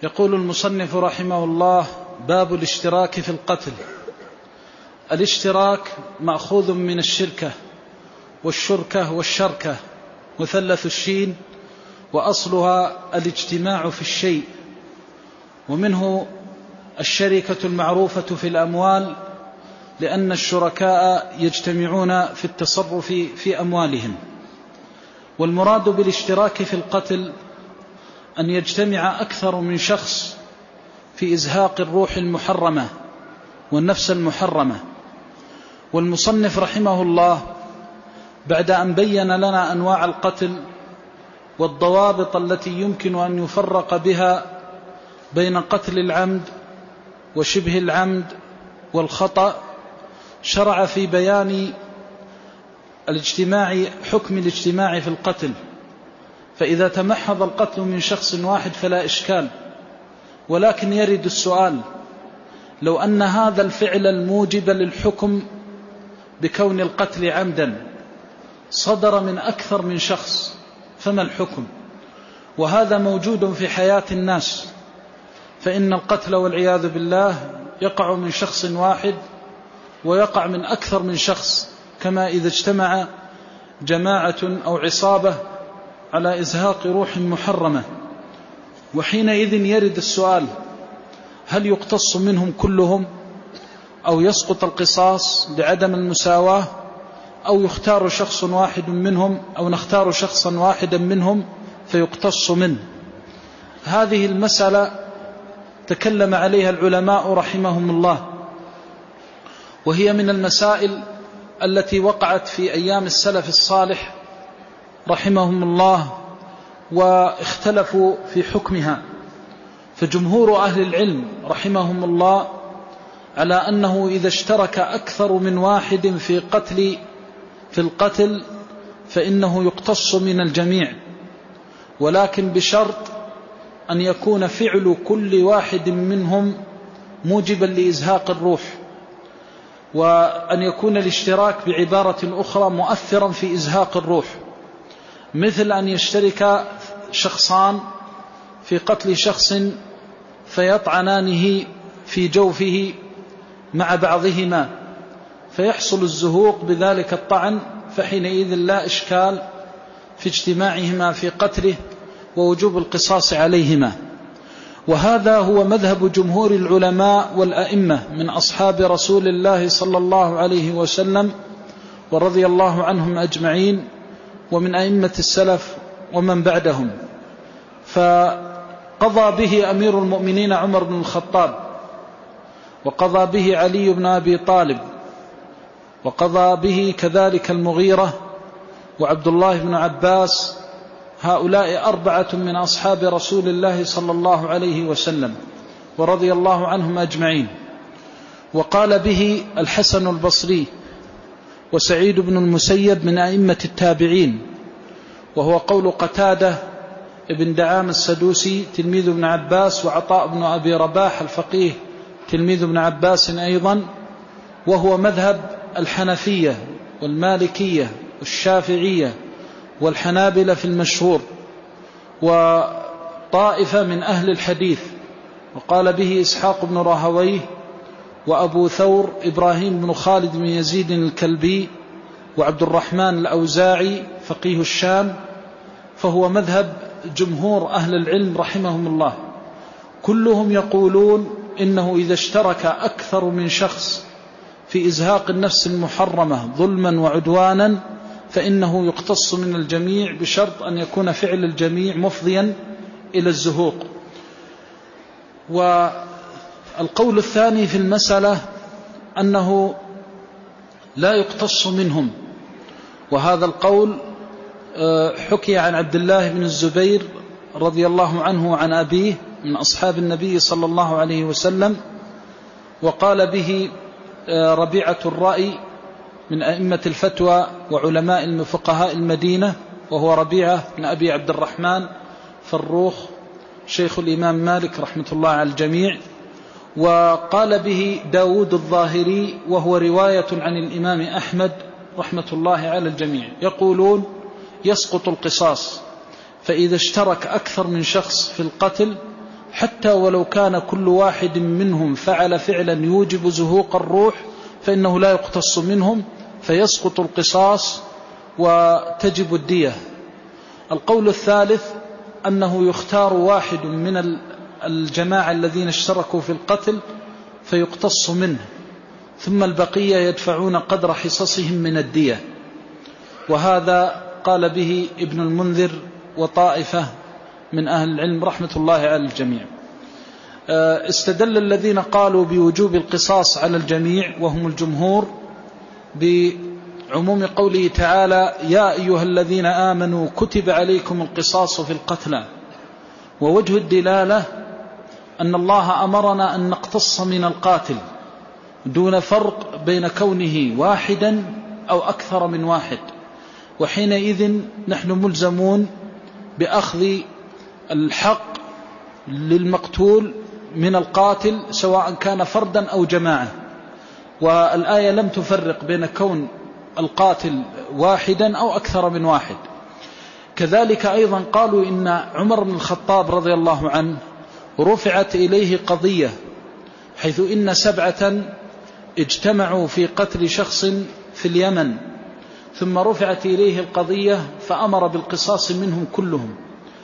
يقول المصنف رحمه الله: باب الاشتراك في القتل. الاشتراك مأخوذ من الشركة والشركة والشركة مثلث الشين، وأصلها الاجتماع في الشيء، ومنه الشركة المعروفة في الأموال، لأن الشركاء يجتمعون في التصرف في أموالهم. والمراد بالاشتراك في القتل أن يجتمع أكثر من شخص في إزهاق الروح المحرمة والنفس المحرمة. والمصنف رحمه الله بعد أن بين لنا أنواع القتل والضوابط التي يمكن أن يفرق بها بين قتل العمد وشبه العمد والخطأ، شرع في بيان حكم الاجتماع في القتل. فإذا تمحض القتل من شخص واحد فلا إشكال، ولكن يرد السؤال: لو أن هذا الفعل الموجب للحكم بكون القتل عمدا صدر من أكثر من شخص، فما الحكم؟ وهذا موجود في حياة الناس، فإن القتل والعياذ بالله يقع من شخص واحد ويقع من أكثر من شخص، كما إذا اجتمع جماعة أو عصابة على إزهاق روح محرمة. وحينئذ يرد السؤال: هل يقتص منهم كلهم، أو يسقط القصاص بعدم المساواة، أو يختار شخص واحد منهم، أو نختار شخصا واحدا منهم فيقتص منه؟ هذه المسألة تكلم عليها العلماء رحمهم الله، وهي من المسائل التي وقعت في أيام السلف الصالح رحمهم الله واختلفوا في حكمها. فجمهور أهل العلم رحمهم الله على أنه إذا اشترك أكثر من واحد في القتل فإنه يقتص من الجميع، ولكن بشرط أن يكون فعل كل واحد منهم موجبا لإزهاق الروح، وأن يكون الاشتراك بعبارة أخرى مؤثرا في إزهاق الروح، مثل أن يشترك شخصان في قتل شخص فيطعنانه في جوفه مع بعضهما فيحصل الزهوق بذلك الطعن، فحينئذ لا إشكال في اجتماعهما في قتله ووجوب القصاص عليهما. وهذا هو مذهب جمهور العلماء والأئمة من أصحاب رسول الله صلى الله عليه وسلم ورضي الله عنهم أجمعين، ومن أئمة السلف ومن بعدهم. فقضى به أمير المؤمنين عمر بن الخطاب، وقضى به علي بن أبي طالب، وقضى به كذلك المغيرة وعبد الله بن عباس. هؤلاء 4 من أصحاب رسول الله صلى الله عليه وسلم ورضي الله عنهم أجمعين. وقال به الحسن البصري وسعيد بن المسيب من أئمة التابعين، وهو قول قتادة ابن دعام السدوسي تلميذ ابن عباس، وعطاء بن أبي رباح الفقيه تلميذ ابن عباس أيضا. وهو مذهب الحنفية والمالكية والشافعية والحنابلة في المشهور، وطائفة من أهل الحديث. وقال به إسحاق بن راهويه وأبو ثور إبراهيم بن خالد بن يزيد الكلبي وعبد الرحمن الأوزاعي فقيه الشام. فهو مذهب جمهور أهل العلم رحمهم الله، كلهم يقولون إنه إذا اشترك أكثر من شخص في إزهاق النفس المحرمة ظلما وعدوانا فإنه يقتص من الجميع، بشرط أن يكون فعل الجميع مفضيا إلى الزهوق. والقول الثاني في المسألة أنه لا يقتص منهم، وهذا القول حكي عن عبد الله بن الزبير رضي الله عنه عن أبيه من أصحاب النبي صلى الله عليه وسلم. وقال به ربيعة الرأي من أئمة الفتوى وعلماء الفقهاء المدينة، وهو ربيعة بن أبي عبد الرحمن فروخ شيخ الإمام مالك رحمة الله على الجميع. وقال به داود الظاهري، وهو رواية عن الإمام أحمد رحمة الله على الجميع. يقولون يسقط القصاص، فإذا اشترك أكثر من شخص في القتل حتى ولو كان كل واحد منهم فعل فعلا يوجب زهوق الروح فإنه لا يقتص منهم فيسقط القصاص وتجب الدية. القول الثالث أنه يختار واحد من الجماعة الذين اشتركوا في القتل فيقتص منه، ثم البقية يدفعون قدر حصصهم من الدية، وهذا قال به ابن المنذر وطائفة من أهل العلم رحمة الله على الجميع. استدل الذين قالوا بوجوب القصاص على الجميع وهم الجمهور بعموم قوله تعالى: يا أيها الذين آمنوا كتب عليكم القصاص في القتلى. ووجه الدلالة أن الله أمرنا أن نقتص من القاتل دون فرق بين كونه واحدا أو أكثر من واحد، وحينئذ نحن ملزمون بأخذ الحق للمقتول من القاتل سواء كان فردا أو جماعة. والآية لم تفرق بين كون القاتل واحدا أو أكثر من واحد. كذلك أيضا قالوا إن عمر بن الخطاب رضي الله عنه رفعت إليه قضية، حيث إن 7 اجتمعوا في قتل شخص في اليمن، ثم رفعت إليه القضية فأمر بالقصاص منهم كلهم،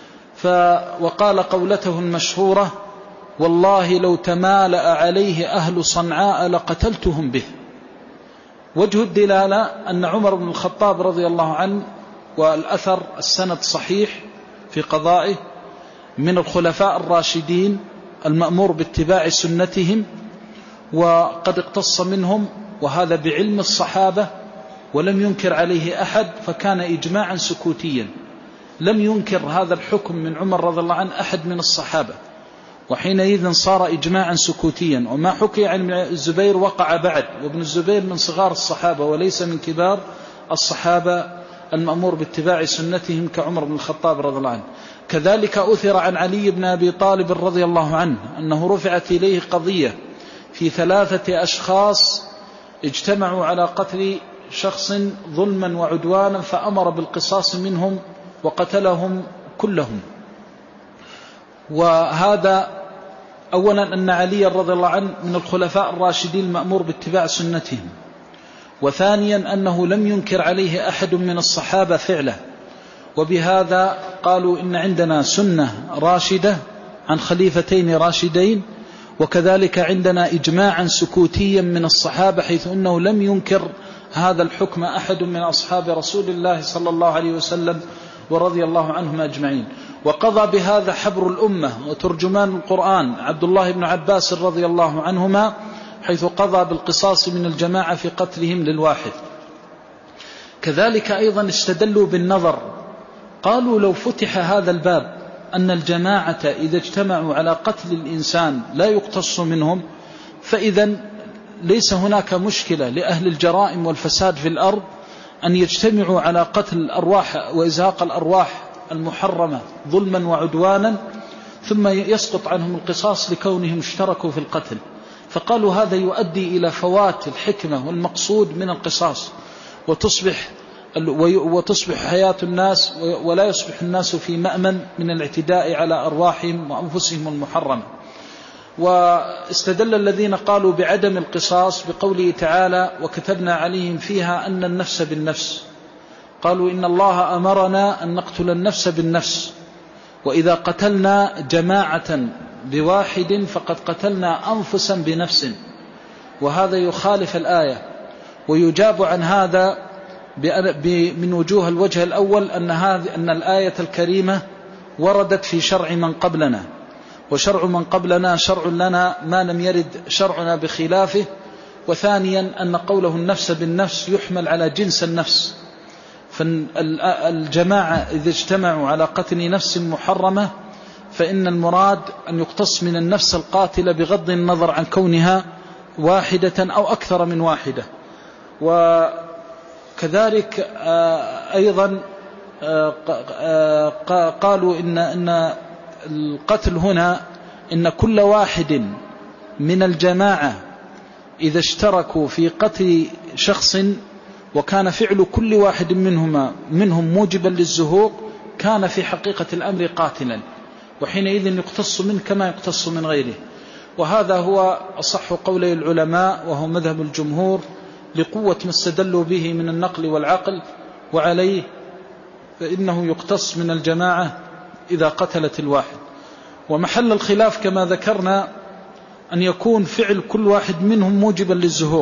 وقال قولته المشهورة: والله لو تمالأ عليه أهل صنعاء لقتلتهم به. وجه الدلالة أن عمر بن الخطاب رضي الله عنه، والأثر السند صحيح في قضائه، من الخلفاء الراشدين المأمور باتباع سنتهم، وقد اقتص منهم، وهذا بعلم الصحابة ولم ينكر عليه أحد، فكان إجماعا سكوتيا، لم ينكر هذا الحكم من عمر رضي الله عنه أحد من الصحابة، وحينئذ صار إجماعا سكوتيا. وما حكي عن الزبير وقع بعد، وابن الزبير من صغار الصحابة وليس من كبار الصحابة المأمور باتباع سنتهم كعمر بن الخطاب رضي الله عنه. كذلك أثر عن علي بن أبي طالب رضي الله عنه أنه رفعت إليه قضية في 3 أشخاص اجتمعوا على قتل شخص ظلما وعدوانا، فأمر بالقصاص منهم وقتلهم كلهم. وهذا أولا أن علي رضي الله عنه من الخلفاء الراشدين المأمور باتباع سنتهم، وثانيا أنه لم ينكر عليه أحد من الصحابة فعله، وبهذا قالوا إن عندنا سنة راشدة عن خليفتين راشدين، وكذلك عندنا إجماعا سكوتيا من الصحابة، حيث أنه لم ينكر هذا الحكم أحد من أصحاب رسول الله صلى الله عليه وسلم ورضي الله عنهم أجمعين. وقضى بهذا حبر الأمة وترجمان القرآن عبد الله بن عباس رضي الله عنهما، حيث قضى بالقصاص من الجماعة في قتلهم للواحد. كذلك أيضا استدلوا بالنظر، قالوا لو فتح هذا الباب أن الجماعة إذا اجتمعوا على قتل الإنسان لا يقتص منهم، فإذا ليس هناك مشكلة لأهل الجرائم والفساد في الأرض أن يجتمعوا على قتل الأرواح وإزهاق الأرواح المحرمة ظلما وعدوانا، ثم يسقط عنهم القصاص لكونهم اشتركوا في القتل. فقالوا هذا يؤدي إلى فوات الحكمة والمقصود من القصاص، وتصبح حياة الناس ولا يصبح الناس في مأمن من الاعتداء على أرواحهم وأنفسهم المحرمة. واستدل الذين قالوا بعدم القصاص بقوله تعالى: وكتبنا عليهم فيها أن النفس بالنفس. قالوا إن الله أمرنا أن نقتل النفس بالنفس، وإذا قتلنا جماعة بواحد فقد قتلنا أنفسا بنفس، وهذا يخالف الآية. ويجاب عن هذا من وجوه: الوجه الأول أن الآية الكريمة وردت في شرع من قبلنا، وشرع من قبلنا شرع لنا ما لم يرد شرعنا بخلافه. وثانيا أن قوله النفس بالنفس يحمل على جنس النفس، فالجماعة إذا اجتمعوا على قتل نفس محرمة فإن المراد أن يقتص من النفس القاتلة بغض النظر عن كونها واحدة أو أكثر من واحدة. وكذلك أيضا قالوا إن القتل هنا إن كل واحد من الجماعة إذا اشتركوا في قتل شخص وكان فعل كل واحد منهم موجبا للزهوق كان في حقيقة الأمر قاتلا، وحينئذ يقتص منه كما يقتص من غيره. وهذا هو أصح قولي العلماء، وهو مذهب الجمهور لقوة ما استدلوا به من النقل والعقل، وعليه فإنه يقتص من الجماعة إذا قتلت الواحد. ومحل الخلاف كما ذكرنا أن يكون فعل كل واحد منهم موجبا للزهوق،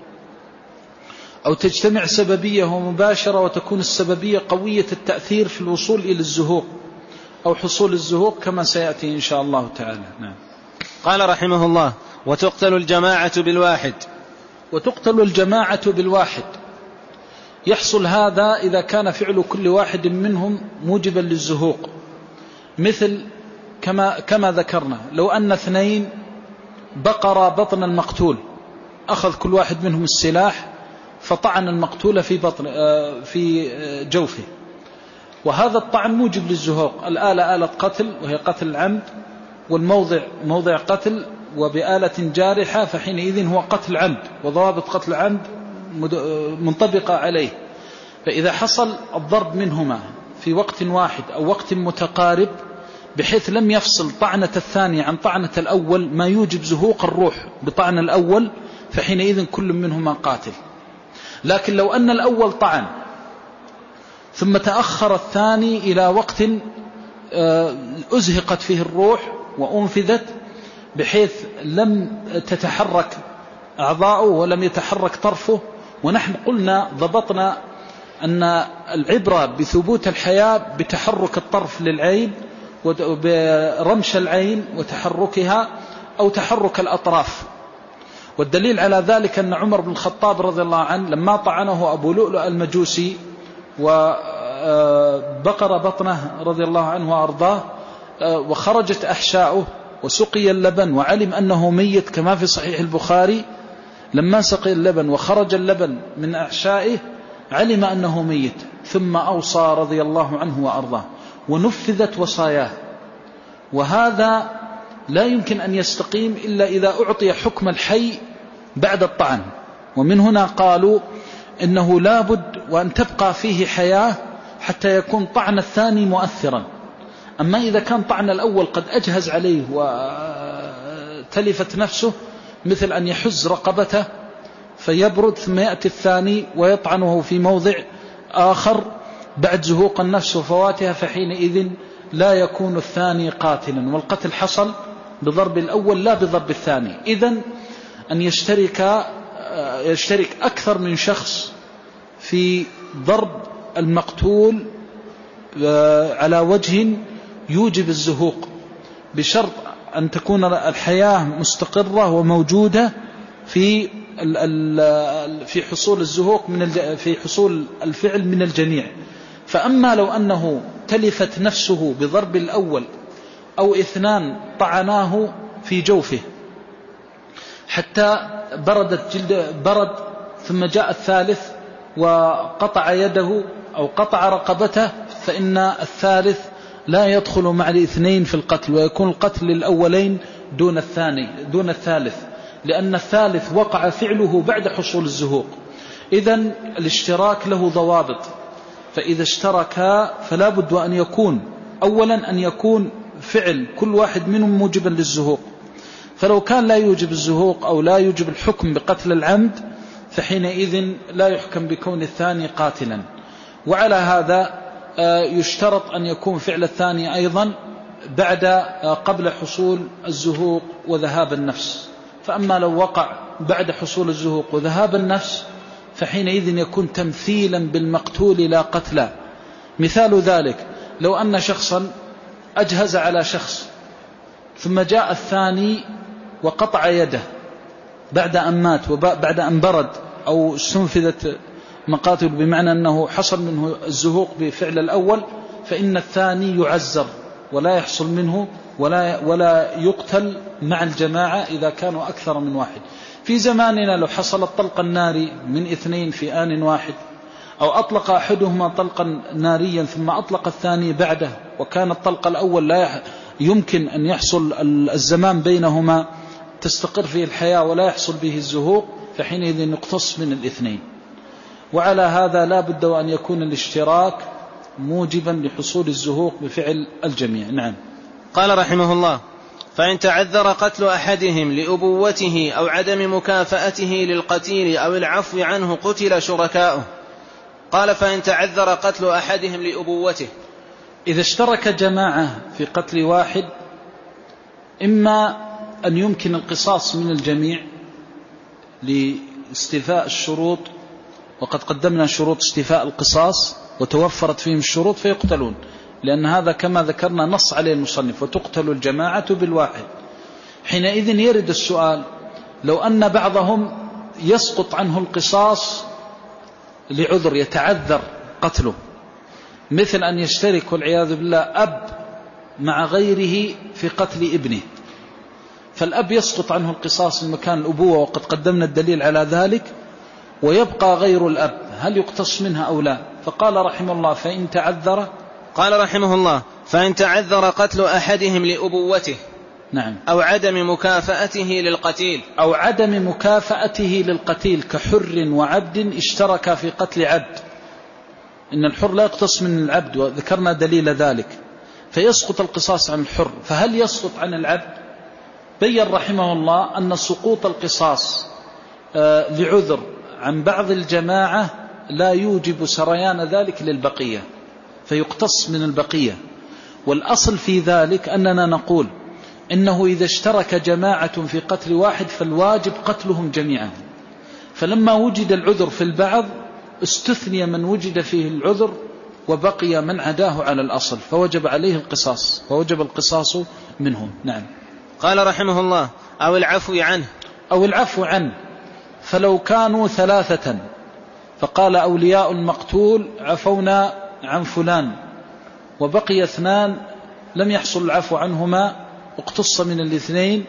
أو تجتمع سببية ومباشرة وتكون السببية قوية التأثير في الوصول إلى الزهوق أو حصول الزهوق كما سيأتي إن شاء الله تعالى. نعم. قال رحمه الله: وتقتل الجماعة بالواحد. وتقتل الجماعة بالواحد، يحصل هذا إذا كان فعل كل واحد منهم موجبا للزهوق، مثل كما ذكرنا لو أن اثنين بقر بطن المقتول، أخذ كل واحد منهم السلاح فطعن المقتول في جوفه، وهذا الطعن موجب للزهوق. الآلة آلة قتل وهي قتل العمد، والموضع موضع قتل وبآلة جارحة، فحينئذ هو قتل عمد، وضوابط قتل العمد منطبقة عليه. فإذا حصل الضرب منهما في وقت واحد أو وقت متقارب بحيث لم يفصل طعنة الثاني عن طعنة الأول ما يوجب زهوق الروح بطعن الأول، فحينئذ كل منهما قاتل. لكن لو أن الأول طعن ثم تأخر الثاني إلى وقت أزهقت فيه الروح وأنفذت بحيث لم تتحرك أعضاؤه ولم يتحرك طرفه، ونحن قلنا ضبطنا أن العبرة بثبوت الحياة بتحرك الطرف للعين وبرمش العين وتحركها أو تحرك الأطراف. والدليل على ذلك أن عمر بن الخطاب رضي الله عنه لما طعنه أبو لؤلؤ المجوسي وبقر بطنه رضي الله عنه وأرضاه وخرجت أحشاؤه وسقي اللبن وعلم أنه ميت كما في صحيح البخاري، لما سقي اللبن وخرج اللبن من أحشائه علم أنه ميت، ثم أوصى رضي الله عنه وأرضاه ونفذت وصاياه. وهذا لا يمكن أن يستقيم إلا إذا أعطي حكم الحي بعد الطعن، ومن هنا قالوا إنه لابد وأن تبقى فيه حياة حتى يكون طعن الثاني مؤثرا. أما إذا كان طعن الأول قد أجهز عليه وتلفت نفسه، مثل أن يحز رقبته فيبرد ثم يأتي الثاني ويطعنه في موضع آخر بعد زهوق النفس وفواتها، فحينئذ لا يكون الثاني قاتلا، والقتل حصل بضرب الأول لا بضرب الثاني. إذن أن يشترك أكثر من شخص في ضرب المقتول على وجه يوجب الزهوق، بشرط أن تكون الحياة مستقرة وموجودة في حصول الزهوق في حصول الفعل من الجميع. فأما لو أنه تلفت نفسه بضرب الأول أو اثنان طعناه في جوفه حتى برد ثم جاء الثالث وقطع يده أو قطع رقبته، فإن الثالث لا يدخل مع الاثنين في القتل، ويكون القتل للأولين دون الثالث، لأن الثالث وقع فعله بعد حصول الزهوق. إذن الاشتراك له ضوابط، فإذا اشتركا فلا بد أن يكون أولا أن يكون فعل كل واحد منهم موجبا للزهوق، فلو كان لا يوجب الزهوق أو لا يوجب الحكم بقتل العمد فحينئذ لا يحكم بكون الثاني قاتلا. وعلى هذا يشترط أن يكون فعل الثاني أيضا قبل حصول الزهوق وذهاب النفس. فأما لو وقع بعد حصول الزهوق وذهاب النفس فحينئذ يكون تمثيلا بالمقتول لا قتلا. مثال ذلك لو أن شخصا أجهز على شخص ثم جاء الثاني وقطع يده بعد أن مات وبعد أن برد أو استنفذت مقاتل، بمعنى أنه حصل منه الزهوق بفعل الأول، فإن الثاني يعزر ولا يحصل منه ولا يقتل مع الجماعة إذا كانوا أكثر من واحد. في زماننا لو حصل الطلق الناري من اثنين في آن واحد، أو أطلق أحدهما طلقا ناريا ثم أطلق الثاني بعده، وكان الطلق الأول لا يمكن أن يحصل الزمان بينهما تستقر فيه الحياة ولا يحصل به الزهوق، فحينئذ يقتص من الاثنين. وعلى هذا لا بد أن يكون الاشتراك موجبا لحصول الزهوق بفعل الجميع. نعم. قال رحمه الله: فإن تعذر قتل أحدهم لأبوته أو عدم مكافأته للقتيل أو العفو عنه قتل شركاؤه. قال: فإن تعذر قتل أحدهم لأبوته، إذا اشترك جماعة في قتل واحد، إما أن يمكن القصاص من الجميع لاستيفاء الشروط، وقد قدمنا شروط استيفاء القصاص وتوفرت فيهم الشروط فيقتلون، لأن هذا كما ذكرنا نص عليه المصنف: وتقتل الجماعة بالواحد. حينئذ يرد السؤال: لو أن بعضهم يسقط عنه القصاص لعذر يتعذر قتله، مثل أن يشترك والعياذ بالله أب مع غيره في قتل ابنه، فالأب يسقط عنه القصاص من مكان الأبوة وقد قدمنا الدليل على ذلك، ويبقى غير الأب، هل يقتص منها أو لا؟ فقال رحمه الله: فإن تعذر. قال رحمه الله: فإن تعذر قتل أحدهم لأبوته، نعم، أو عدم مكافأته للقتيل، أو عدم مكافأته للقتيل، كحر وعبد اشتركا في قتل عبد، إن الحر لا يقتص من العبد وذكرنا دليل ذلك، فيسقط القصاص عن الحر، فهل يسقط عن العبد؟ بين رحمه الله أن سقوط القصاص لعذر عن بعض الجماعة لا يوجب سريان ذلك للبقية، فيقتص من البقية. والأصل في ذلك أننا نقول إنه إذا اشترك جماعة في قتل واحد فالواجب قتلهم جميعا، فلما وجد العذر في البعض استثني من وجد فيه العذر وبقي من عداه على الأصل، فوجب عليه القصاص، فوجب القصاص منهم. نعم. قال رحمه الله: أو العفو عنه، أو العفو عنه، فلو كانوا ثلاثة فقال أولياء المقتول عفونا عن فلان، وبقي اثنان لم يحصل العفو عنهما، اقتص من الاثنين،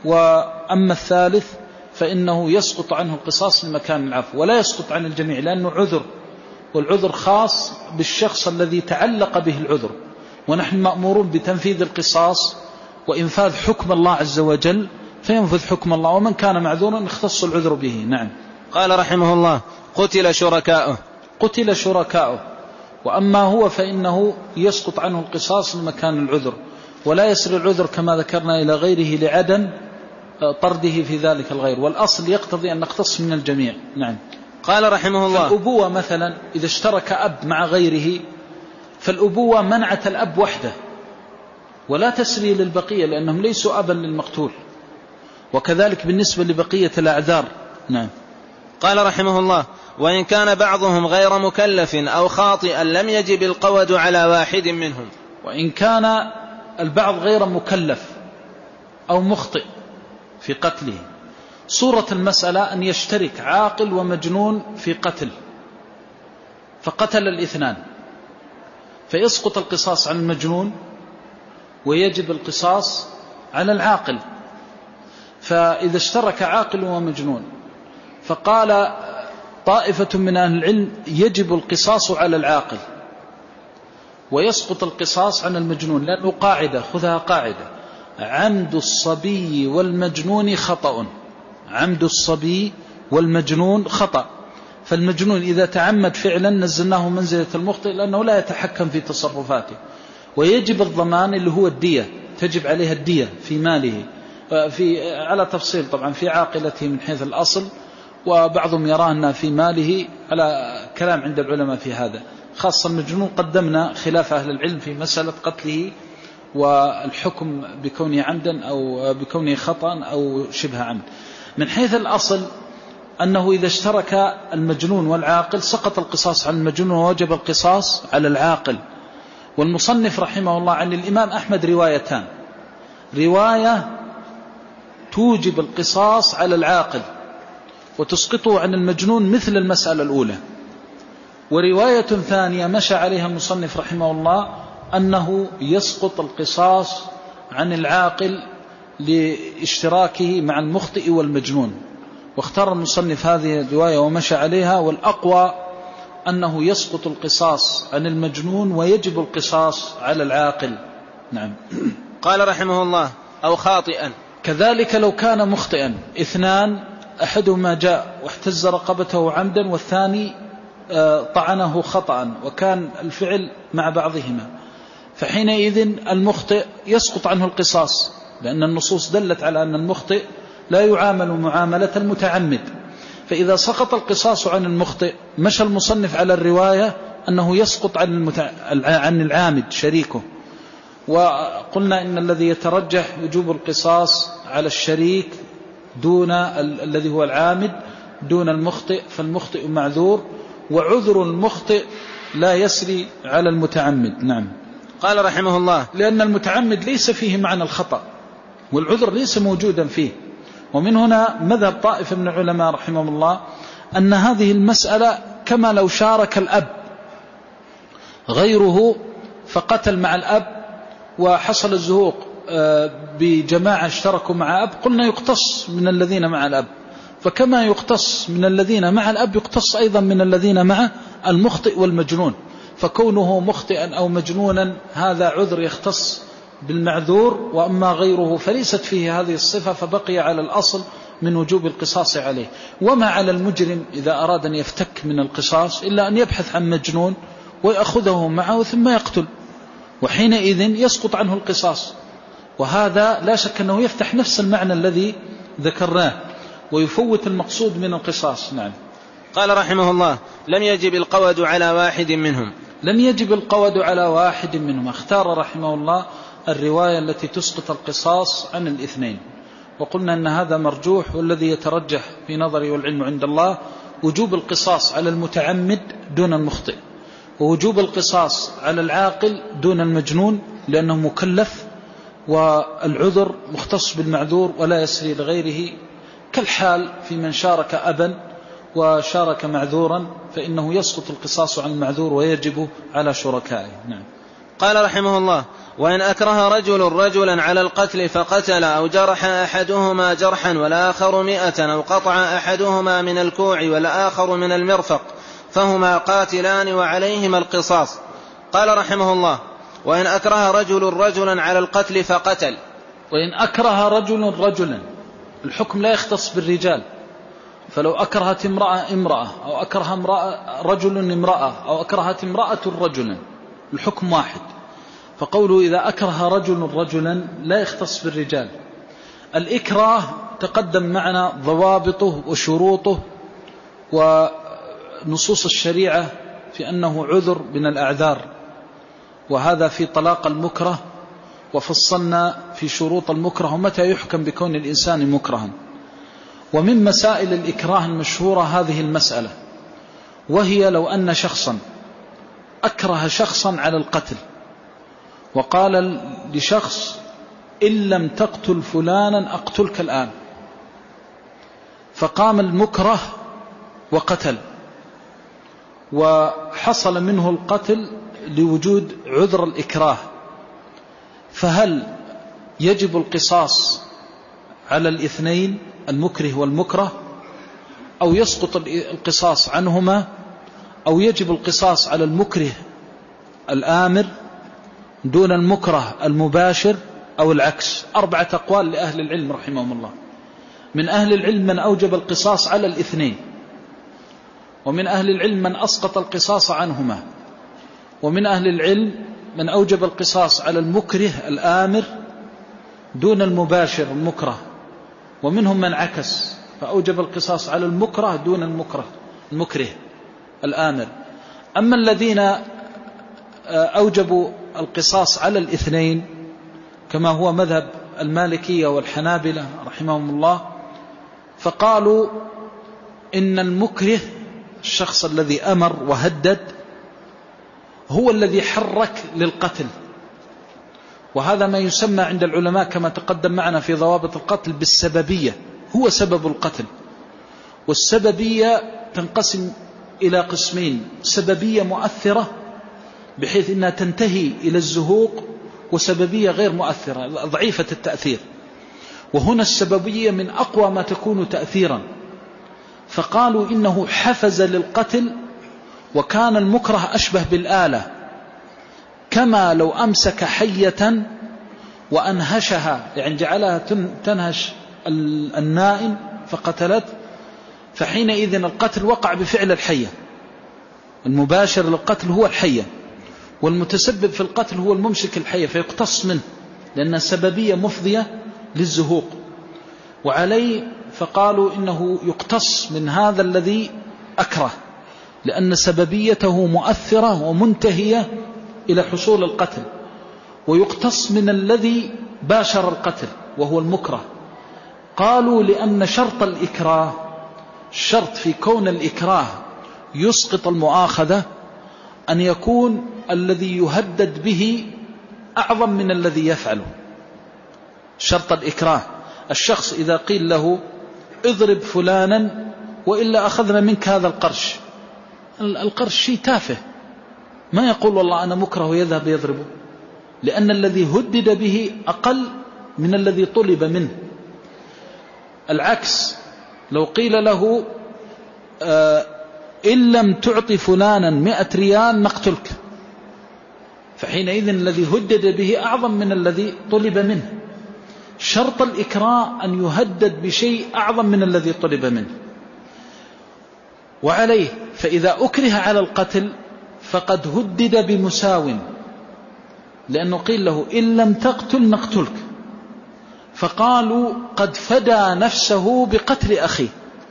وأما الثالث فإنه يسقط عنه القصاص لمكان العفو، ولا يسقط عن الجميع، لأنه عذر، والعذر خاص بالشخص الذي تعلق به العذر، ونحن مأمورون بتنفيذ القصاص وإنفاذ حكم الله عز وجل، فينفذ حكم الله، ومن كان معذورا اختص العذر به. نعم. قال رحمه الله: قتل شركاؤه، قتل شركاؤه، وأما هو فإنه يسقط عنه القصاص لمكان العذر، ولا يسري العذر كما ذكرنا إلى غيره لعدم طرده في ذلك الغير، والأصل يقتضي أن نختص من الجميع. نعم. قال رحمه الله: فالأبوة مثلا إذا اشترك أب مع غيره، فالأبوة منعت الأب وحده ولا تسري للبقية، لأنهم ليسوا أبا للمقتول، وكذلك بالنسبة لبقية الأعذار. نعم. قال رحمه الله: وإن كان بعضهم غير مكلف أو خاطئا لم يجب القود على واحد منهم. وإن كان البعض غير مكلف أو مخطئ في قتله، صورة المسألة أن يشترك عاقل ومجنون في قتل، فقتل الاثنان، فيسقط القصاص عن المجنون ويجب القصاص على العاقل. فإذا اشترك عاقل ومجنون فقال طائفة من أهل العلم يجب القصاص على العاقل ويسقط القصاص عن المجنون، لأنه قاعدة، خذها قاعدة: عمد الصبي والمجنون خطأ، عمد الصبي والمجنون خطأ، فالمجنون إذا تعمد فعلا نزلناه منزلة المخطئ، لأنه لا يتحكم في تصرفاته، ويجب الضمان اللي هو الدية، تجب عليها الدية في ماله، على تفصيل طبعا في عاقلته من حيث الأصل، وبعضهم يرى أنها في ماله، على كلام عند العلماء في هذا، خاصة المجنون قدمنا خلاف أهل العلم في مسألة قتله والحكم بكونه عمدا أو بكونه خطأ أو شبه عمد. من حيث الأصل أنه إذا اشترك المجنون والعاقل سقط القصاص عن المجنون ووجب القصاص على العاقل. والمصنف رحمه الله عن الإمام أحمد روايتان: رواية توجب القصاص على العاقل وتسقطه عن المجنون مثل المسألة الأولى، ورواية ثانية مشى عليها المصنف رحمه الله أنه يسقط القصاص عن العاقل لاشتراكه مع المخطئ والمجنون، واختار المصنف هذه الرواية ومشى عليها، والأقوى أنه يسقط القصاص عن المجنون ويجب القصاص على العاقل. نعم. قال رحمه الله: أو خاطئا، كذلك لو كان مخطئا، اثنان أحدهما جاء واحتز رقبته عمدا والثاني طعنه خطأ، وكان الفعل مع بعضهما، فحينئذ المخطئ يسقط عنه القصاص، لأن النصوص دلت على أن المخطئ لا يعامل معاملة المتعمد. فإذا سقط القصاص عن المخطئ مشى المصنف على الرواية أنه يسقط عن العامد شريكه. وقلنا إن الذي يترجح وجوب القصاص على الشريك دون الذي هو العامد دون المخطئ، فالمخطئ معذور، وعذر المخطئ لا يسري على المتعمد. نعم. قال رحمه الله: لأن المتعمد ليس فيه معنى الخطأ، والعذر ليس موجودا فيه. ومن هنا مذهب طائفة من العلماء رحمهم الله أن هذه المسألة كما لو شارك الأب غيره فقتل مع الأب وحصل الزهوق بجماعة اشتركوا مع أب، قلنا يقتص من الذين مع الأب، فكما يقتص من الذين مع الأب يقتص أيضا من الذين مع المخطئ والمجنون. فكونه مخطئا أو مجنونا هذا عذر يختص بالمعذور، وأما غيره فليست فيه هذه الصفة، فبقي على الأصل من وجوب القصاص عليه. وما على المجرم إذا أراد أن يفتك من القصاص إلا أن يبحث عن مجنون ويأخذه معه ثم يقتل، وحينئذ يسقط عنه القصاص. وهذا لا شك أنه يفتح نفس المعنى الذي ذكرناه ويفوت المقصود من القصاص. نعم. قال رحمه الله: لم يجب القود على واحد منهم. لم يجب القود على واحد منهم. اختار رحمه الله الرواية التي تسقط القصاص عن الاثنين، وقلنا أن هذا مرجوح، والذي يترجح في نظري والعلم عند الله وجوب القصاص على المتعمد دون المخطئ، ووجوب القصاص على العاقل دون المجنون، لأنه مكلف، والعذر مختص بالمعذور ولا يسري لغيره، كالحال في من شارك أبا وشارك معذورا فإنه يسقط القصاص عن المعذور ويجب على شركائه. نعم. قال رحمه الله: وإن أكره رجل رجلا على القتل فقتل أو جرح أحدهما جرحا والآخر 100 أو قطع أحدهما من الكوع والآخر من المرفق فهما قاتلان وعليهما القصاص. قال رحمه الله: وإن أكره رجل رجلا على القتل فقتل. وإن أكره رجل رجلا، الحكم لا يختص بالرجال، فلو أكرهت امرأة أو أكره رجل امرأة أو أكرهت امرأة رجلا الحكم واحد. فقوله إذا أكره رجل رجلا لا يختص بالرجال. الإكراه تقدم معنا ضوابطه وشروطه ونصوص الشريعة في أنه عذر من الأعذار، وهذا في طلاق المكره، وفصلنا في شروط المكره ومتى يحكم بكون الإنسان مكرها. ومن مسائل الإكراه المشهورة هذه المسألة، وهي لو أن شخصا أكره شخصا على القتل وقال لشخص إن لم تقتل فلانا أقتلك الآن، فقام المكره وقتل وحصل منه القتل لوجود عذر الإكراه، فهل يجب القصاص على الاثنين المكره والمكره، أو يسقط القصاص عنهما، أو يجب القصاص على المكره الآمر دون المكره المباشر، أو العكس؟ 4 أقوال لأهل العلم رحمهم الله. من أهل العلم من أوجب القصاص على الاثنين، ومن أهل العلم من أسقط القصاص عنهما، ومن أهل العلم من أوجب القصاص على المكره الآمر دون المباشر المكره، ومنهم من عكس فأوجب القصاص على المكره دون المكره الآمر. أما الذين أوجبوا القصاص على الاثنين كما هو مذهب المالكية والحنابلة رحمهم الله، فقالوا إن المكره الشخص الذي أمر وهدد هو الذي حرك للقتل، وهذا ما يسمى عند العلماء كما تقدم معنا في ضوابط القتل بالسببية، هو سبب القتل. والسببية تنقسم إلى قسمين: سببية مؤثرة بحيث أنها تنتهي إلى الزهوق، وسببية غير مؤثرة ضعيفة التأثير. وهنا السببية من أقوى ما تكون تأثيرا، فقالوا إنه حفز للقتل، وكان المكره أشبه بالآلة، كما لو أمسك حية وأنهشها، يعني جعلها تنهش النائم فقتلت، فحينئذ القتل وقع بفعل الحية، المباشر للقتل هو الحية. والمتسبب في القتل هو الممسك الحية فيقتص منه، لأن سببية مفضية للزهوق. وعليه فقالوا إنه يقتص من هذا الذي أكره، لأن سببيته مؤثرة ومنتهية إلى حصول القتل، ويقتص من الذي باشر القتل وهو المكره. قالوا لأن شرط الإكراه، شرط في كون الإكراه يسقط المؤاخذة، أن يكون الذي يهدد به أعظم من الذي يفعله. شرط الإكراه الشخص إذا قيل له اضرب فلانا وإلا أخذنا منك هذا القرش، القرش شيء تافه، ما يقول والله أنا مكره ويذهب يضربه، لأن الذي هدد به أقل من الذي طلب منه. العكس لو قيل له إن لم تعطي فلانا 100 ريال نقتلك، فحينئذ الذي هدد به أعظم من الذي طلب منه. شرط الإكراه أن يهدد بشيء أعظم من الذي طلب منه. وعليه فإذا أكره على القتل فقد هدد بمساو، لأنه قيل له إن لم تقتل نقتلك، فقالوا قد فدى نفسه بقتل أخيه،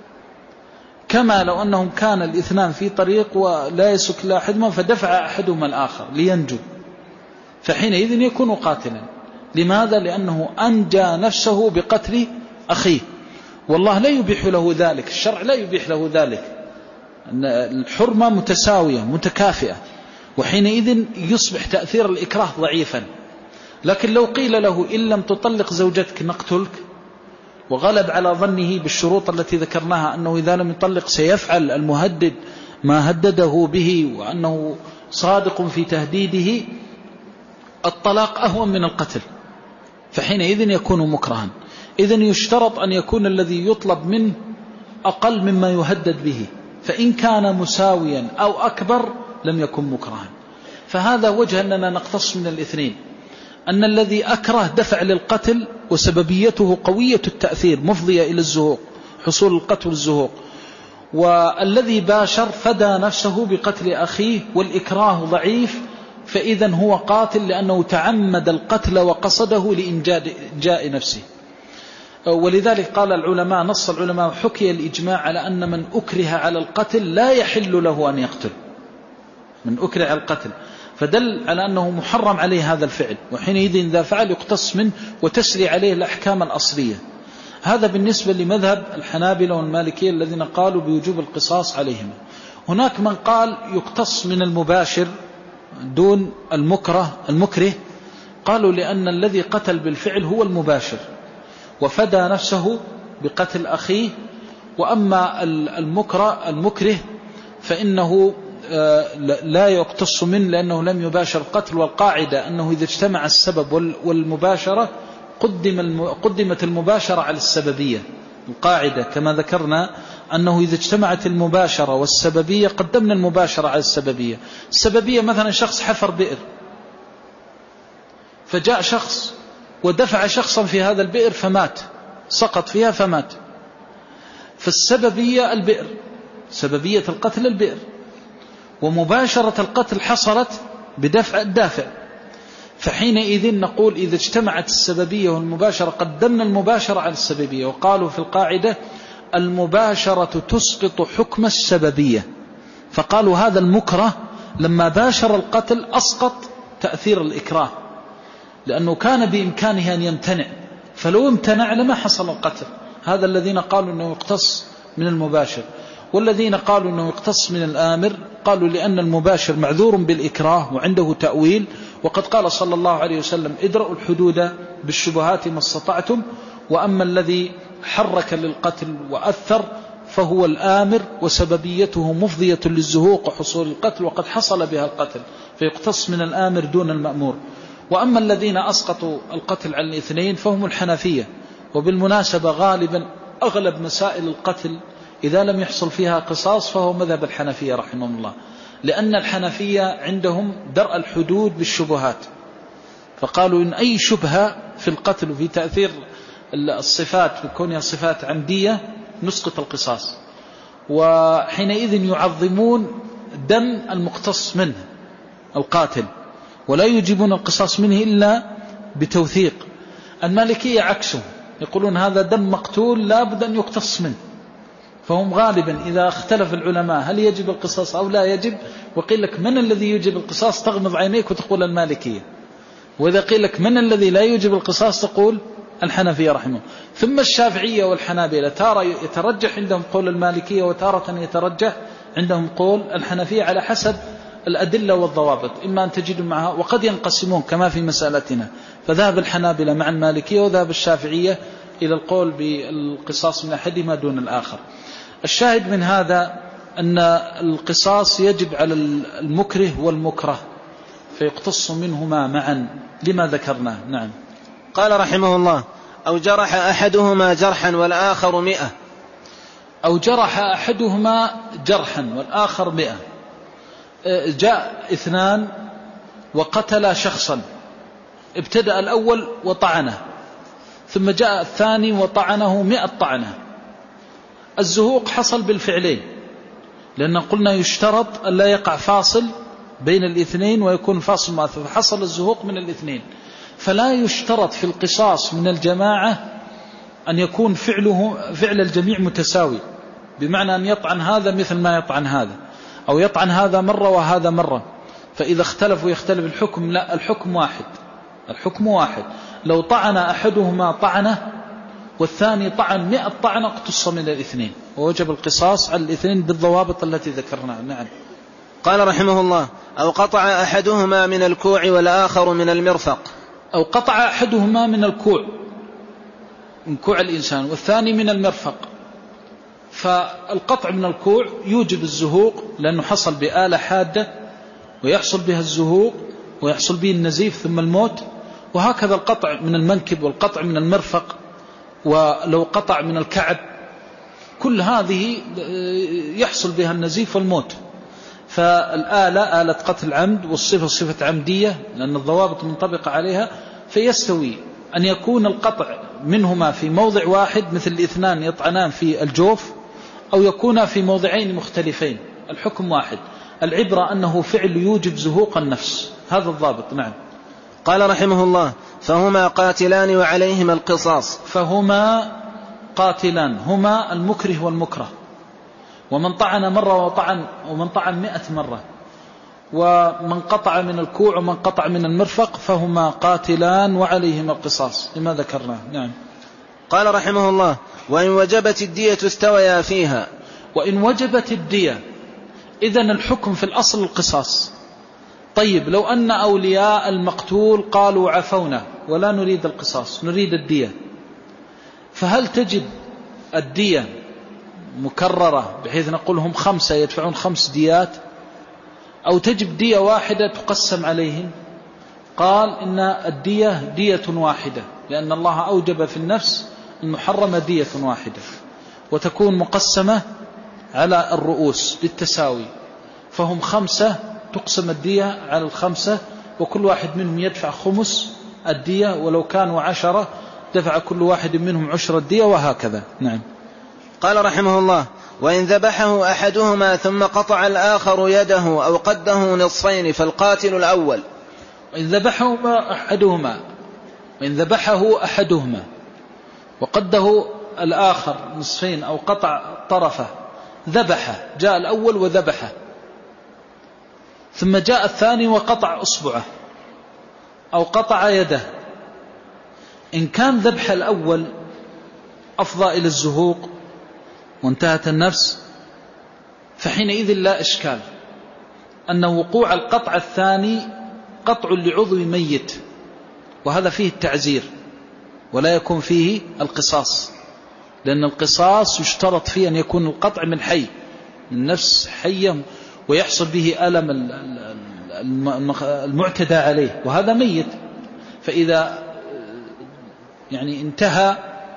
كما لو أنهم كان الاثنان في طريق ولا يسك لا أحدهما فدفع أحدهما الآخر لينجو، فحينئذ يكون قاتلا. لماذا؟ لأنه أنجى نفسه بقتل أخيه، والله لا يبيح له ذلك، الشرع لا يبيح له ذلك، الحرمة متساوية متكافئة، وحينئذ يصبح تأثير الإكراه ضعيفا. لكن لو قيل له إن لم تطلق زوجتك نقتلك، وغلب على ظنه بالشروط التي ذكرناها أنه إذا لم يطلق سيفعل المهدد ما هدده به وأنه صادق في تهديده، الطلاق أهون من القتل، فحينئذ يكون مكرها. إذن يشترط أن يكون الذي يطلب منه أقل مما يهدد به، فإن كان مساويا أو أكبر لم يكن مكرها. فهذا وجه أننا نقتص من الاثنين، أن الذي أكره دفع للقتل وسببيته قوية التأثير مفضية إلى الزهوق، حصول القتل الزهوق، والذي باشر فدى نفسه بقتل أخيه والإكراه ضعيف، فإذا هو قاتل لأنه تعمد القتل وقصده لإنجاء نفسه. ولذلك قال العلماء، نص العلماء حكي الإجماع على أن من أكره على القتل لا يحل له أن يقتل، من أكره على القتل، فدل على أنه محرم عليه هذا الفعل، وحينئذ إذا فعل يقتص منه وتسري عليه الأحكام الأصلية. هذا بالنسبة لمذهب الحنابلة والمالكية الذين قالوا بوجوب القصاص عليهم. هناك من قال يقتص من المباشر دون المكره، قالوا لأن الذي قتل بالفعل هو المباشر وفدى نفسه بقتل أخيه، وأما المكره فإنه لا يقتص منه لأنه لم يباشر القتل. والقاعدة أنه إذا اجتمع السبب والمباشرة قدمت المباشرة على السببية. القاعدة كما ذكرنا أنه إذا اجتمعت المباشرة والسببية قدمنا المباشرة على السببية. السببية مثلا شخص حفر بئر، فجاء شخص ودفع شخصا في هذا البئر فمات، سقط فيها فمات، فالسببية البئر، سببية القتل البئر، ومباشرة القتل حصلت بدفع الدافع. فحينئذ نقول إذا اجتمعت السببية والمباشرة قدمنا المباشرة على السببية. وقالوا في القاعدة المباشرة تسقط حكم السببية، فقالوا هذا المكره لما باشر القتل أسقط تأثير الإكراه، لأنه كان بإمكانه أن يمتنع، فلو امتنع لما حصل القتل. هذا الذين قالوا أنه يقتص من المباشر. والذين قالوا أنه يقتص من الآمر قالوا لأن المباشر معذور بالإكراه وعنده تأويل، وقد قال صلى الله عليه وسلم ادرأوا الحدود بالشبهات ما استطعتم. وأما الذي حرك للقتل وأثر فهو الآمر وسببيته مفضية للزهوق وحصول القتل، وقد حصل بها القتل، فيقتص من الآمر دون المأمور. وأما الذين أسقطوا القتل عن الاثنين فهم الحنفية. وبالمناسبة غالبا أغلب مسائل القتل إذا لم يحصل فيها قصاص فهو مذهب الحنفية رحمهم الله، لأن الحنفية عندهم درء الحدود بالشبهات، فقالوا إن أي شبهة في القتل وفي تأثير الصفات بكونها صفات عمدية نسقط القصاص. وحينئذ يعظمون دم المقتص منه القاتل، ولا يوجبون القصاص منه إلا بتوثيق. المالكية عكسه، يقولون هذا دم مقتول لا بد أن يقتص منه، فهم غالبا إذا اختلف العلماء هل يجب القصاص أو لا يجب، وقيل لك من الذي يجب القصاص تغمض عينيك وتقول المالكية، وإذا قيل لك من الذي لا يجب القصاص تقول الحنفية رحمه. ثم الشافعية والحنابلة تارة يترجح عندهم قول المالكية وتارة يترجح عندهم قول الحنفية على حسب الأدلة والضوابط، إما أن تجدوا معها، وقد ينقسمون كما في مسألتنا، فذهب الحنابلة مع المالكية وذهب الشافعية إلى القول بالقصاص من أحدهما دون الآخر. الشاهد من هذا أن القصاص يجب على المكره والمكره، فيقتص منهما معا لما ذكرناه. نعم. قال رحمه الله: أو جرح أحدهما جرحا والآخر 100. أو جرح أحدهما جرحا والآخر 100. جاء 2 وقتل شخصا، ابتدأ الأول وطعنه، ثم جاء الثاني وطعنه 100 طعنة. الزهوق حصل بالفعلين، لأن قلنا يشترط أن لا يقع فاصل بين الاثنين ويكون فاصل مؤثر، فحصل الزهوق من الاثنين. فلا يشترط في القصاص من الجماعة أن يكون فعل الجميع متساوي، بمعنى أن يطعن هذا مثل ما يطعن هذا، أو يطعن هذا مرة وهذا مرة، فإذا اختلفوا يختلف الحكم. لا، الحكم واحد، الحكم واحد. لو طعن أحدهما طعنة والثاني طعن 100 طعنة اقتص من الاثنين، ووجب القصاص على الاثنين بالضوابط التي ذكرناها. نعم. قال رحمه الله: أو قطع أحدهما من الكوع والآخر من المرفق. أو قطع أحدهما من الكوع، من كوع الإنسان، والثاني من المرفق. فالقطع من الكوع يوجب الزهوق لأنه حصل بآلة حادة ويحصل بها الزهوق ويحصل به النزيف ثم الموت. وهكذا القطع من المنكب والقطع من المرفق، ولو قطع من الكعب، كل هذه يحصل بها النزيف والموت. فالآلة آلة قتل عمد، والصفة صفة عمدية لأن الضوابط منطبقة عليها، فيستوي أن يكون القطع منهما في موضع واحد مثل الاثنان يطعنان في الجوف، أو يكون في موضعين مختلفين، الحكم واحد. العبرة أنه فعل يوجب زهوق النفس، هذا الضابط. نعم. قال رحمه الله: فهما قاتلان وعليهما القصاص. فهما قاتلان، هما المكره والمكره، ومن طعن مرة ومن طعن 100 مرة، ومن قطع من الكوع ومن قطع من المرفق، فهما قاتلان وعليهما القصاص لما ذكرناه. نعم. قال رحمه الله: وإن وجبت الدية استويا فيها. وإن وجبت الدية، إذن الحكم في الأصل القصاص. طيب، لو أن أولياء المقتول قالوا عفونا ولا نريد القصاص، نريد الدية، فهل تجب الدية مكررة بحيث نقول هم 5 يدفعون 5 ديات، أو تجب دية واحدة تقسم عليهم؟ قال إن الدية دية واحدة، لأن الله أوجب في النفس أن حرم دية واحدة، وتكون مقسمة على الرؤوس بالتساوي، فهم 5 تقسم الدية على 5، وكل واحد منهم يدفع 5 الدية، ولو كانوا 10 دفع كل واحد منهم 10 الدية، وهكذا. نعم. قال رحمه الله: وإن ذبحه أحدهما ثم قطع الآخر يده أو قده نصفين فالقاتل الأول. وإن ذبحه أحدهما وقده الآخر نصفين أو قطع طرفه، ذبحه، جاء الأول وذبحه، ثم جاء الثاني وقطع أصبعه أو قطع يده، إن كان ذبح الأول أفضى إلى الزهوق وانتهت النفس، فحينئذ لا إشكال أن وقوع القطع الثاني قطع لعضو ميت، وهذا فيه التعزير ولا يكون فيه القصاص، لأن القصاص يشترط فيه أن يكون القطع من حي، من نفس حية، ويحصل به ألم المعتدى عليه، وهذا ميت. فإذا يعني انتهى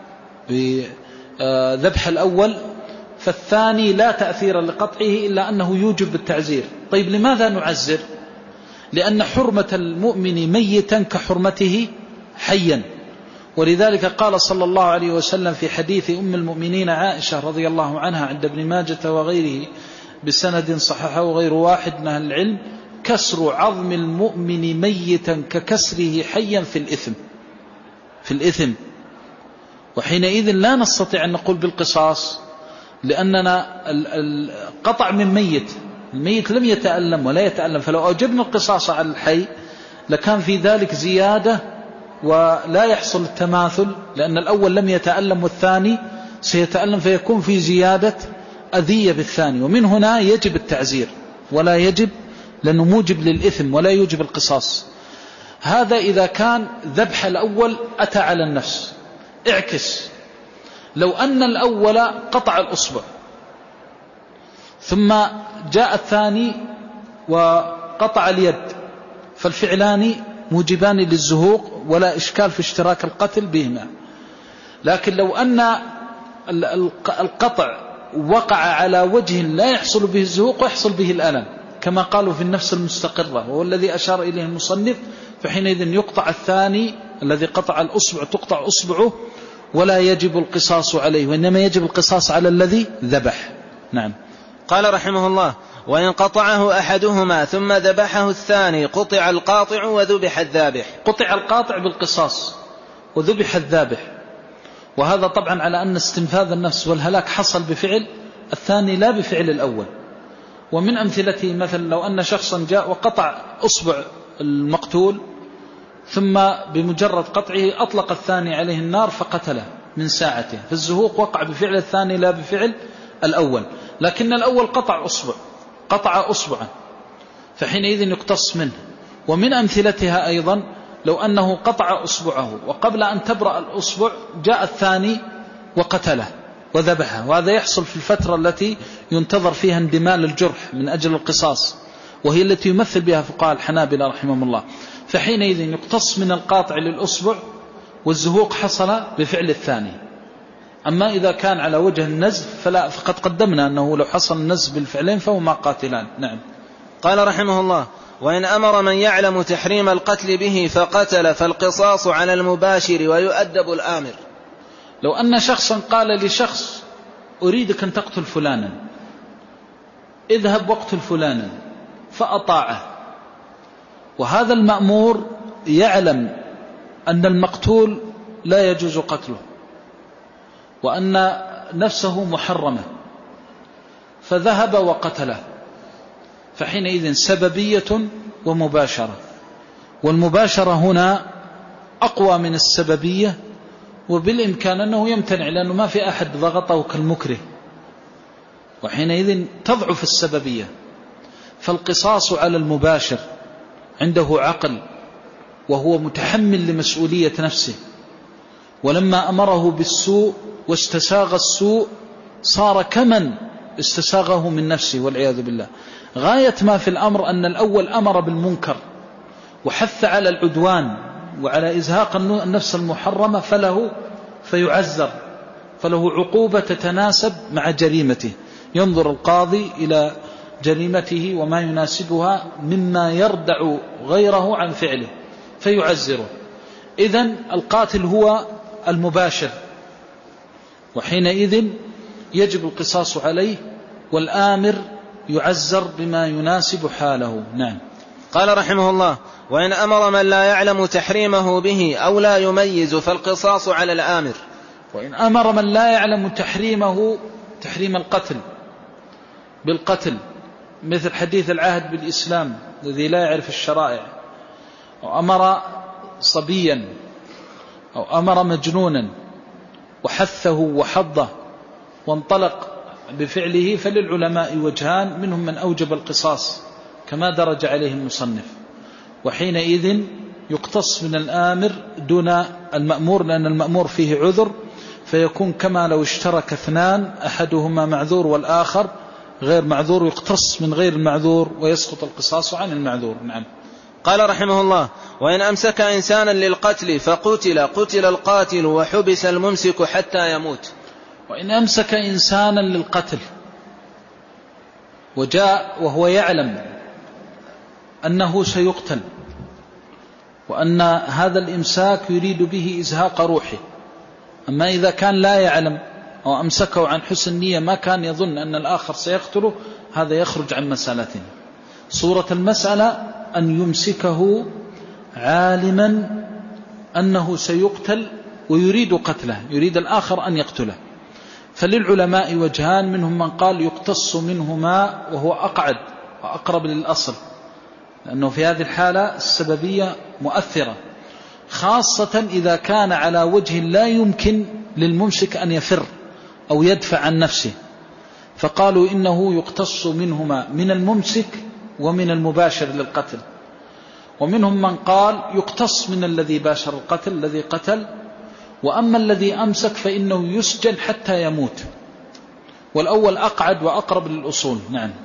بذبح الأول، فالثاني لا تأثير لقطعه إلا أنه يوجب التعزير. طيب، لماذا نعزر؟ لأن حرمة المؤمن ميتا كحرمته حيا، ولذلك قال صلى الله عليه وسلم في حديث أم المؤمنين عائشة رضي الله عنها عند ابن ماجة وغيره بسند صححه غير واحد من أهل العلم، كسر عظم المؤمن ميتا ككسره حيا في الإثم. وحينئذ لا نستطيع أن نقول بالقصاص، لأننا قطع من ميت، الميت لم يتألم ولا يتألم، فلو أوجبنا القصاص على الحي لكان في ذلك زيادة ولا يحصل التماثل، لأن الأول لم يتألم والثاني سيتألم، فيكون في زيادة أذية بالثاني. ومن هنا يجب التعزير ولا يجب، لأنه موجب للإثم ولا يوجب القصاص. هذا إذا كان ذبح الأول أتى على النفس. اعكس، لو أن الأول قطع الأصبع ثم جاء الثاني وقطع اليد، فالفعلان موجبان للزهوق ولا إشكال في اشتراك القتل بهما. لكن لو أن القطع وقع على وجه لا يحصل به الزهوق ويحصل به الألم، كما قالوا في النفس المستقرة وهو الذي أشار إليه المصنف، فحينئذ يقطع الثاني الذي قطع الأصبع تقطع أصبعه ولا يجب القصاص عليه، وإنما يجب القصاص على الذي ذبح. نعم. قال رحمه الله: وإن قطعه أحدهما ثم ذبحه الثاني قطع القاطع وذبح الذابح. قطع القاطع بالقصاص وذبح الذابح، وهذا طبعا على أن استنفاذ النفس والهلاك حصل بفعل الثاني لا بفعل الأول. ومن أمثلته مثلا لو أن شخصا جاء وقطع أصبع المقتول ثم بمجرد قطعه أطلق الثاني عليه النار فقتله من ساعته، فالزهوق وقع بفعل الثاني لا بفعل الأول، لكن الأول قطع أصبعا فحينئذ يقتص منه. ومن أمثلتها أيضا لو أنه قطع أصبعه وقبل أن تبرأ الأصبع جاء الثاني وقتله وذبحه، وهذا يحصل في الفترة التي ينتظر فيها اندمال الجرح من أجل القصاص، وهي التي يمثل بها فقهاء الحنابلة رحمهم الله. فحينئذ يقتص من القاطع للأصبع والزهوق حصل بفعل الثاني. أما إذا كان على وجه النزف فقد قدمنا أنه لو حصل النزف بالفعلين فهما قاتلان. نعم. قال رحمه الله: وإن أمر من يعلم تحريم القتل به فقتل فالقصاص على المباشر ويؤدب الآمر. لو أن شخصا قال لشخص: أريدك أن تقتل فلانا، اذهب واقتل فلانا، فأطاعه، وهذا المأمور يعلم أن المقتول لا يجوز قتله وأن نفسه محرمة، فذهب وقتله، فحينئذ سببية ومباشرة، والمباشرة هنا أقوى من السببية، وبالإمكان أنه يمتنع لأنه ما في أحد ضغطه كالمكره، وحينئذ تضعف السببية. فالقصاص على المباشر عنده عقل وهو متحمل لمسؤولية نفسه، ولما أمره بالسوء واستساغ السوء صار كمن استساغه من نفسه والعياذ بالله. غاية ما في الأمر أن الأول أمر بالمنكر وحث على العدوان وعلى إزهاق النفس المحرمة، فيعزر، فله عقوبة تتناسب مع جريمته. ينظر القاضي إلى جريمته وما يناسبها مما يردع غيره عن فعله فيعزره. إذن القاتل هو المباشر، وحينئذ يجب القصاص عليه، والآمر يعزر بما يناسب حاله. نعم. قال رحمه الله: وإن أمر من لا يعلم تحريمه به أو لا يميز فالقصاص على الآمر. وإن أمر من لا يعلم تحريمه، تحريم القتل بالقتل، مثل حديث العهد بالإسلام الذي لا يعرف الشرائع، أو أمر صبيا أو أمر مجنونا وحثه وحضه وانطلق بفعله، فللعلماء وجهان، منهم من أوجب القصاص كما درج عليه المصنف، وحينئذ يقتص من الآمر دون المأمور، لأن المأمور فيه عذر، فيكون كما لو اشترك اثنان أحدهما معذور والآخر غير معذور، يقتص من غير المعذور ويسقط القصاص عن المعذور. نعم. قال رحمه الله: وإن أمسك إنسانا للقتل قتل القاتل وحبس الممسك حتى يموت. وإن أمسك إنسانا للقتل وجاء وهو يعلم أنه سيقتل، وأن هذا الإمساك يريد به إزهاق روحه، أما إذا كان لا يعلم أو أمسكه عن حسن نية ما كان يظن أن الآخر سيقتله، هذا يخرج عن مسألتنا. صورة المسألة أن يمسكه عالما أنه سيقتل ويريد قتله، يريد الآخر أن يقتله. فللعلماء وجهان، منهم من قال يقتص منهما وهو أقعد وأقرب للأصل، لأنه في هذه الحالة السببية مؤثرة، خاصة إذا كان على وجه لا يمكن للممسك أن يفر أو يدفع عن نفسه، فقالوا إنه يقتص منهما، من الممسك ومن المباشر للقتل. ومنهم من قال يقتص من الذي باشر القتل، الذي قتل، وأما الذي أمسك فإنه يسجن حتى يموت. والأول أقعد وأقرب للأصول. نعم.